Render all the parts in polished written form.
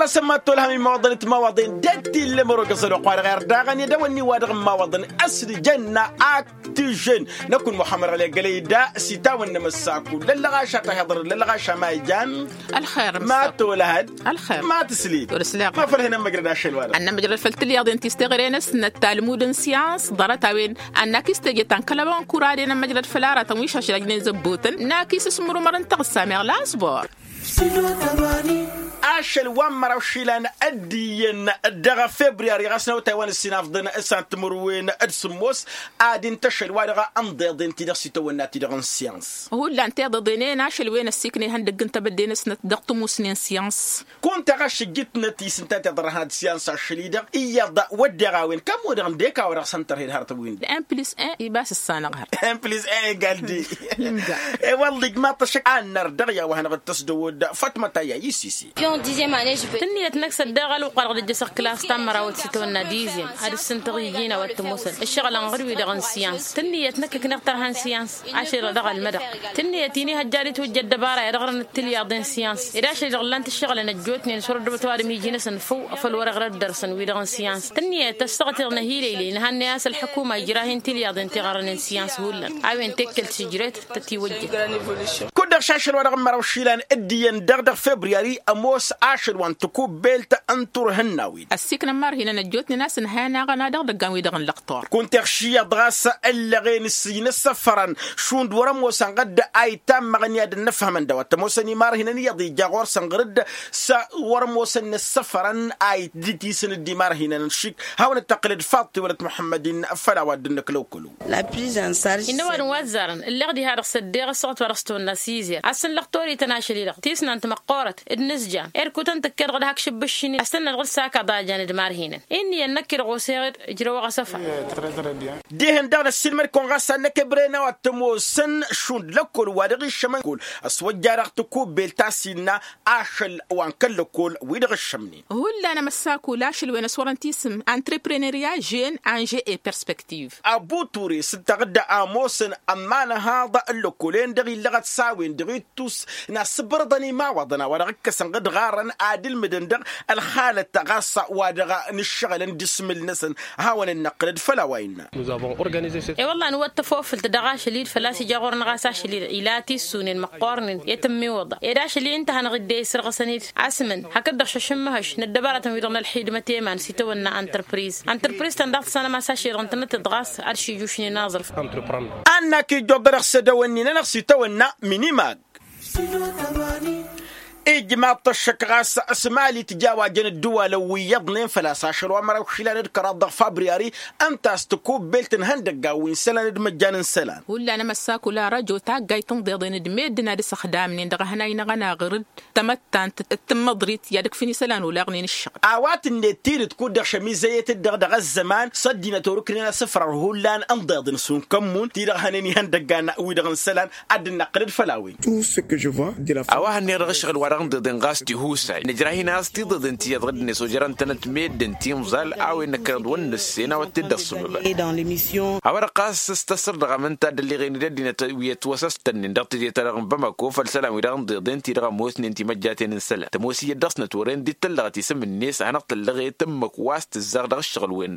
والله سمعت لها من مواضن مواضن دتي اللي مروق صدق غير داغني دوني وادغ مواضن أسر جنة أكتجن نكون محمد علي قليدا سيتا ونمساكو للغاشة تهضر للغاشة ما يجان الخير ما تولهد الخير ما تسليد ورسلاق ما فرهنا مقرنا شلوانا أنا مجرد فلتلي أضين تستغرين سنة تالمود سيانس ضرطا وين أنك استجتان كلبان كورادين مجرد فلارة تمويش هشرجين زبوتن ناكيس اسمرو مرن تغسامي لا أصبر أشل ومر وشيلان أدين دغا فبراير غسنا وتوان السناف ضنا سانت مروين أدسموس أدين تشل وارغا أمضي ضين تدغ سيتونا تدغ سيانس هو اللي أنت ضدينين أشل وين السكني هندق أنت بدينا سنة دغتمو سنين سيانس كنت غش جتنا تيسنتات درهاد سيانس أشليدغ إيضا ودغاوين كم ودغم ديكا ورغ سنتر هيد هارتوين ان بلس ان يباس السانغ ان بلس ان قال دي والله ما تشك أنر دغيا وهنا غتسدود فاطمة يا يسيسي تنيت نكس الدغل وقرغ الجسر كلاس تمرة وتسيتونا ديزيم هذا السنتغيين والتموسل الشغل انغربي دغن سيانس تنيت نكك نقترهن سيانس عشر دغل مدى تنيتيني هجاري توجد دبارة يرغرن التلي أضين سيانس إذا شي دغلانت الشغل نجوتني نشر دبتواري ميجينا سنفو أفل ورغر الدرسن ويدغن سيانس تنيت تستغطر نهيلي لي نهان ناس الحكومة يجراهن تلي أضين تغرن سيانس هولن عوين تكل سجرات تتيوجه كودر شاشر ورغم مروشيلان اديان دغدغ فبراير أموس عاشر وان تكوب بيلت أنتر هناويد السكن مار هنا نجوتني ناس نهانا غنا دغدغ ويدغن لقطار كنت أخشي دغاسة إلا غين السين السفران شون دورم وسنقد أيتام مغنيا نفهم من دوات موسني مار هنا نيضي جاغور سنقرد ورم وسن السفران أي ديتي سن الدمار هنا نشيك هاون التقليد فاطي ولد محمد فلا ودنك لو كلو لا بريزان سارج إنه وزارن اللي غدي هذا الصديق الصوت ورستو النسيزير أصل لقطوري تناشلي لق تيسنا أنت مقارت النسجة إركو تنتكر غد هاك شبشيني أستنى الغد ساكا ضاجان دمار هنا إني النكر غوسير جروا غصفة ديهن دغنا السلمر كون غاسا نكبرينا واتموسن شون لكل وادغي الشمن كل أسود جارختكو بيلتاسينا أشل وان كل كل ويدغ الشمني هو اللي أنا مساكو لاشل وين صورن تيسم انتربرينيريا جين انجي اي برسبكتيف أبو توري ستغدى آموسن أمانا هذا اللوكولين دغي لغت ساوين دغي توس ناس برضني ما وضنا ورغكسن قد غارن عادل مدندغ الخالة تغاسا ودغا نشغل دسم النسن هاون النقلد فلا وين اي والله أنا واتفوفل تدغا شليد فلاسي جاغور نغاسا شليد إلاتي سونين مقارنين يتمي وضع إذا شلي انت هنغدي يسرغ سنيد عسمن هكذا ششمهش ندبارة ويضمن الحيد متيمان سيتونا انتربريز تندغت سنة ما ساشي رنتنا تدغاس أرشي جوشني ناظر أنا كي جودر خسدوني نغسي تونا مينيماج إجماع طشك غاس أسمالي تجاوى جن الدول ويضنين فلاساشر ومرا وخلال الكراد فبراير أنت استكوب بيلتن هندق قاوين سلان مجانا سلان ولا أنا مساكو لا رجو تاقاي تنضيضين دميدنا دي سخدامنين دغا هناينا غنا غرد تمتان تتمضريت يادك فيني سلان ولا غنين الشغل آوات النتير تكون دغ شميزية الدغ الزمان صدينا توركنا سفر هولان أنضيضين سون كمون تيدغ هنيني هندق قانا ويدغن سلان عدنا قرد فلاوين أواهن يرغشغل ورغم ضدن غاستي هوسا نجراهي ناس تي ضدن تي ضدن سوجران تنت ميدن تي مزال أو إنك ون السنة وتدرسوا أورقاس استصر رغم أنت اللي غير ندينا ويتوسستن ندرت دي ترغم بمكو فالسلام ورغم ضدن تي رغم موسن انتي مجاتين السلام تموسي الدرسنا تورين دي تلغة يسمى الناس أنا تلغي تمك واست الزغ الشغل وين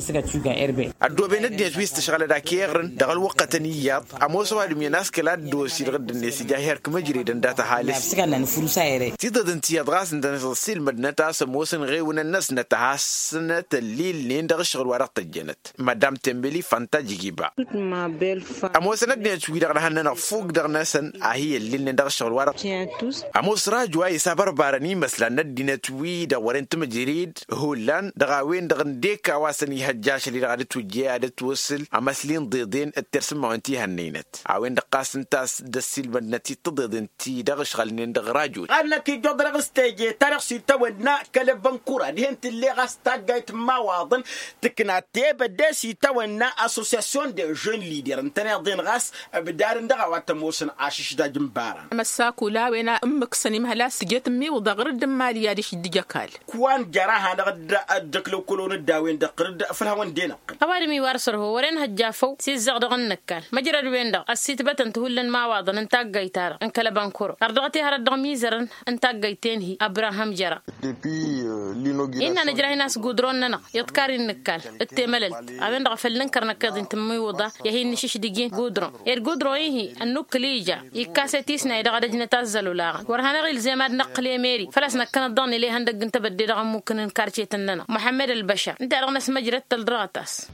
أدو بين الدنيا تويست شغل داك يغرن دغل وقت نيات أموس وادم يناس كلا دوسي رغد الناس جاهر كمجري داتا حالس تيضد انتي أضغاس انت نصيل مدنة تاسم موسن غيونا الناس نتحسنة الليل لين دغ الشغل ورق الجنت مدام تنبلي فانتا جيبا أموس ندنيا شوي دغ لهنا فوق دغ ناسن هي الليل لين دغ الشغل ورق أموس راجوا يسابر بارني مثلا ندنيا توي دغ ورنت مجريد هولان دغاوين دغ نديكا واسن يهجاش اللي دغ توجي عدد توصل أمسلين ضيضين الترسم ما انتي هنينت عوين دقاس انتاس دسيل مدنتي تضيض انتي دغ شغل دغ راجو أنا كي جودر غستيجي تاريخ تونا كلبن كورة دهنت اللي غستاجيت مواضن تكنا تيب داسي تونا أسوسياسيون دي جون ليدر انتنا ضين غاس بدار ندغا واتموسن عاشش دا جنبارا مساكو لا وينا أمك سني مهلا سجيت مي وضغر الدمالي يادش الدجاكال كوان جراها نغد الدكلو كلون الداوين دقرد فالهون دينا أوادمي وارسر هو ورين هجافو سيزغ دغن نكال مجرد وين دغ السيت بتن تهولن مواضن انتاجي تار ان كلبن كورة أردغتي هردغ ميزرن انت قيتين هي ابراهام جرا إننا نجري ناس قدروننا يذكرين النكال التملل أبين غفلن كرنا كذا انت ميوضة يهين نشيش دقين قدرون القدرون هي النكليجة يكاسيتيسنا إذا قد نتزلوا لا ورهنا غير زي ما نقل ميري فلسنا كان الضن اللي هندق انت بدي رقم ممكن نكارشية لنا محمد البشر انت رغنا سمجرة الدراتاس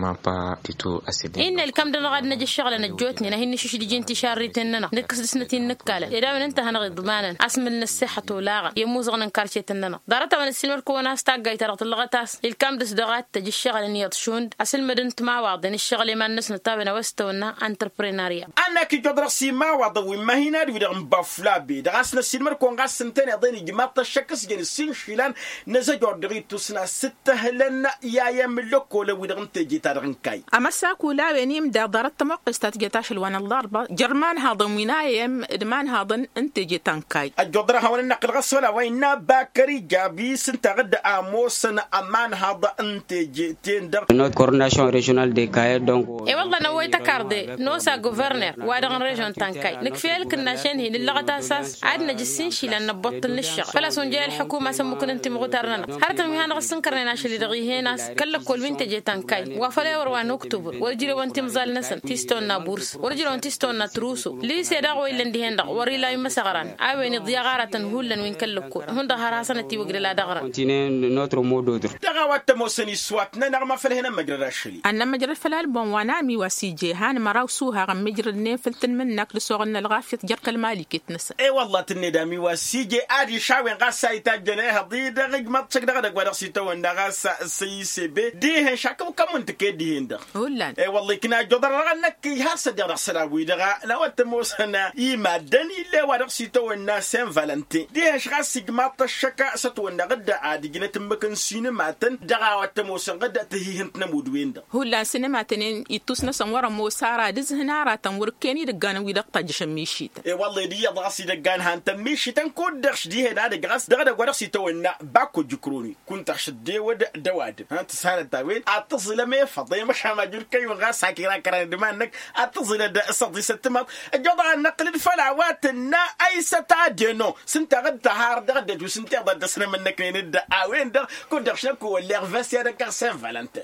إن الكم دنا قد نجي الشغلة نجوتني نهين نشيش دقين انتشاري تننا نكس سنتين نكالة إذا من انت هنغي ضمانا أسمن الصحة ولاغا يموزغنا نكارشية لنا دارتا من السلمر كوناس تاقاي ترى اللغتاس الكام دس دغات تجي الشغل اني يطشون اصل مدنت ما واضن الشغل ما الناس نتابعنا وستونا انتربرينوريا انا كي جدرسي ما واضو ما هنا ودغ بافلابي دغاسنا السلمر كون غاس سنتين يضيني جماعه الشكس جن السين شيلان نزجور دغيتو سنا 6 هلن يا يملك ولا ودغ تجي ترنكاي اما ساكو لا ويني مدا دارت موقستات جتاش الوان الضربه جرمان هاضم وينايم ادمان هاضن انت جي تنكاي الجدره هون نقل غسوله وين باكري جابي سنت غد اموسن امان هذا انت جيتين در نو كورناسيون ريجيونال دي كاي دونك اي والله نويت كاردي نوسا غوفرنر وادغن ريجون تانكاي نكفيل كنا شين هي اللغه اساس عندنا جسين شي لان نبطل للشغل فلا سونجي الحكومه سمكن انت مغترنا هرتم هي نغسن كرنا شي دغي هناس كل كل بنت جيتانكاي وفلا وروان اكتوبر ورجل وانت مزال نسن تيستونا بورس ورجل وانت تيستونا تروسو لي سيدا ويلن دي هند وري لا مسغران اوين ضياغاره هولن وين كلكو هند هراسنتي وغري لا دغران نوتر مودو دغوات موسني سواتنا نغما فلهنا مجرى الشلي انا مجرى فلال بون وانامي وسيجي هان مراوسوها غم مجرى نفلت منك لسوغنا الغافيه جرك المالك يتنسى اي والله تنيدامي وسيجي ادي شاوين غاسا يتاجنها ضي دغ ما تشك دغ دغ سيتو غاسا سي سي بي دي شاكم كم انت كدي هند ولا اي والله كنا جدر رغنك هاسا دغ سلاوي دغ لوات موسنا يما دني لا ورق سيتو الناس سان فالنتين دي غاسي ما تشكا ستو غدا عادي جنت مكن سينماتن دغاوات موسن غدا تهيهن نمود ويندا هولا سينماتن يتوسنا سنورا موسارا دزهنا راتن وركيني دغان ويدق جشميشيت اي والله دي غاسي دغان هانت ميشيتن كودخش دي هنا دغاس دغدا غرسي تونا باكو جكروني كنت شدي ود دواد انت سنه تاوين اتصل ما فضي مش ما جركي وغاس كيرا كرا دمانك اتصل د صدي ستمات جوضا نقل الفلاوات نا اي ستادينو سنت غدا هار دغدا جو سنت غدا سنه منك ند وين ده كنت شكو ولا غفاس يا دكار سان فالنتين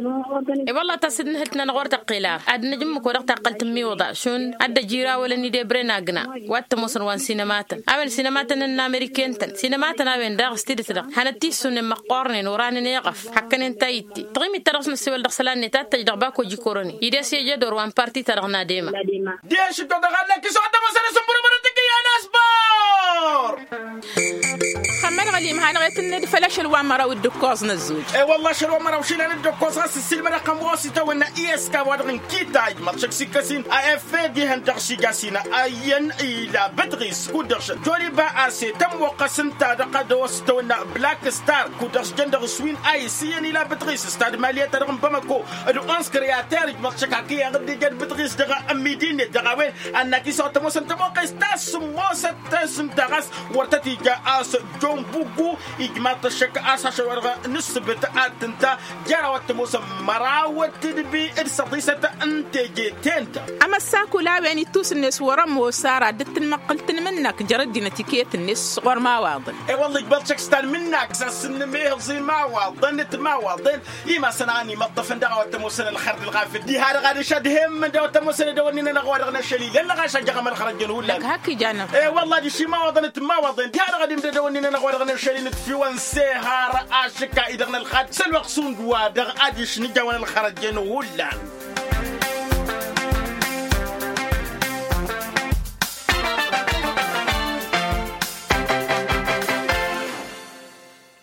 اي والله تصدنا هتنا نغورت قيلا اد نجم كو رقت قلت مي وضع شون اد جيرا ولا ني دي بريناغنا وات مصر وان سينماتن عمل سينماتن ان امريكانتن سينماتن وين داغ ستيدت هنتي سن مقارن وران يقف حكن انتيتي تغيمي ترسن السوال دخلاني تاتا دغباكو جيكورني يدس يجدور وان بارتي ترغنا ديما ديش تو دغنا كي سودا مثلا سمبر برتك يا ناس بار خمن غليم هان غيت الند فلاش الوامره والدكوز نزوج اي والله شلو مره وشيلان الدكوز راس السلمه رقم واسطه وانا اي اس كا ودغن كيتاج ماتشك سيكاسين اي اف دي هنترشي جاسينا اين الى بدغيس كودرش جولي با اسي تم وقسنتا دقد واسطه وانا بلاك ستار كودرش جندر سوين اي سي ان الى بدغيس استاد ماليه ترغم بمكو الانس كرياتير ماتشك هكي غدي جد بدغيس دغ اميدين دغاوين انك صوت موسن تموقس تاس موسن تاس تغس ورتتي جا اس جون بوغو إجماع الشك أساس ورغة نسبة أنت جرى موسى مراوة تدبي إرصاديسة أنت جيتين أما الساكو لا يعني توس الناس ورا موسارة دت المقلت منك جرد نتيكيت الناس ور ما واضن إيه والله قبل شكستان منك ساس النميه زي ما واضن نت ما واضن يما سناني مطفن دعوة موسى الخرد الغافل دي هذا غادي شدهم من دعوة موسى دواني نغوار غنا شليل لا غاش جا من خرج جنول لك هكي جانا إيه والله دي شي ما واضن ما واضن دي هذا غادي دواني نغوار غنا شليل في وانسهار أشكا إذا الخد سلوك سندوا دغ أديش نجوا الخرج جنول